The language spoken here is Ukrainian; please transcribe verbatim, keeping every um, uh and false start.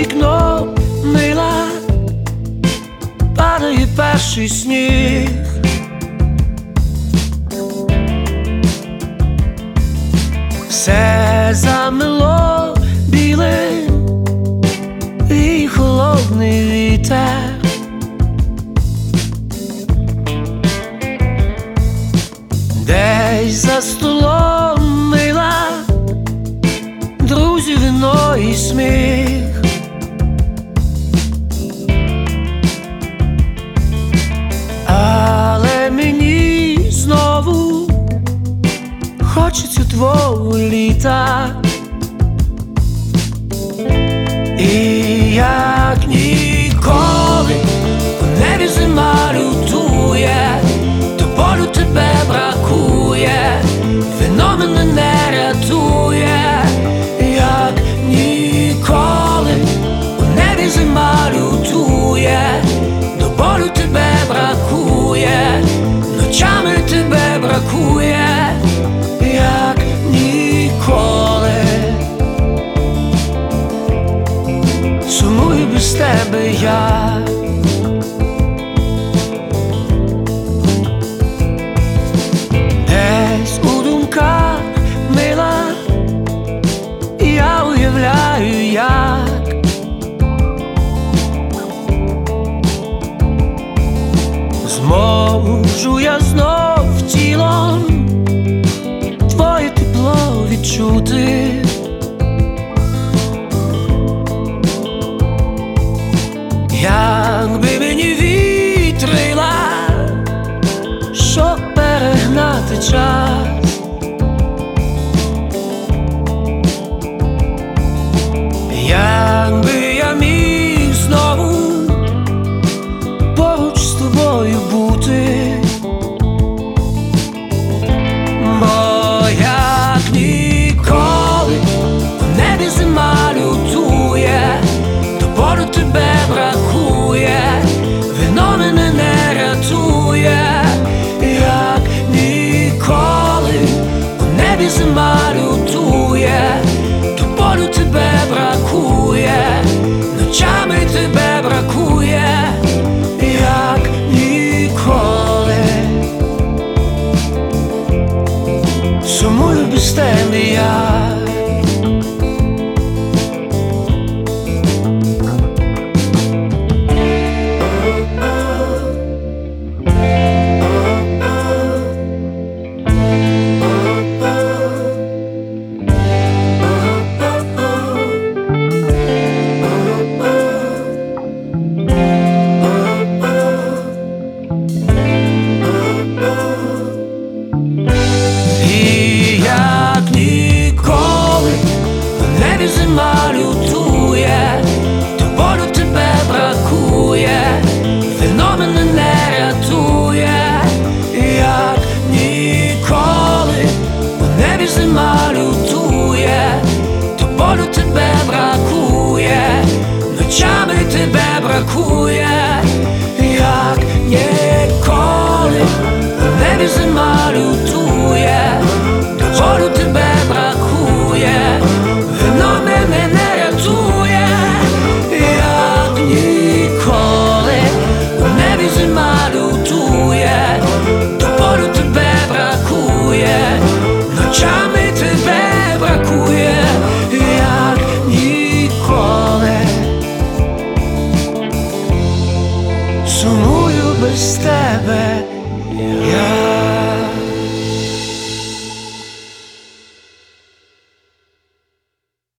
вікно мила, падає перший сніг. Все замило білим і холодний вітер. Десь за столом мила, друзі, вино і сміх. Але мені знову хочеться твого літа. І як ніколи в небі зима лютує, до болю тебе бракує, вино мене не рятує. Як ніколи в небі зима лютує, до болю тебе бракує, ночами тебе бракує. Як ніколи сумую без тебе я. Десь у думках мила я уявляю, як зможу я знов тілом твоє тепло відчути. Якби мені вітрила, щоб перегнати час, якби я міг знову поруч з тобою бути. Бо як ніколи в небі зима лютує, до болю тебе бракує, вино мене не рятує. Як ніколи в небі зима лютує, до болю тебе бракує, ночами тебе бракує. Як ніколи сумую без тебе я. Зима лютує, до болю тебе бракує, вино мене не рятує. Як ніколи в небі зима лютує, до болю тебе бракує, ночами тебе бракує. Як ніколи в небі зима лютує, до болю тебе бракує, вино мене не рятує. Як ніколи в небі зима лютує, до болю тебе бракує, ночами тебе бракує. Як ніколи сумую без тебе.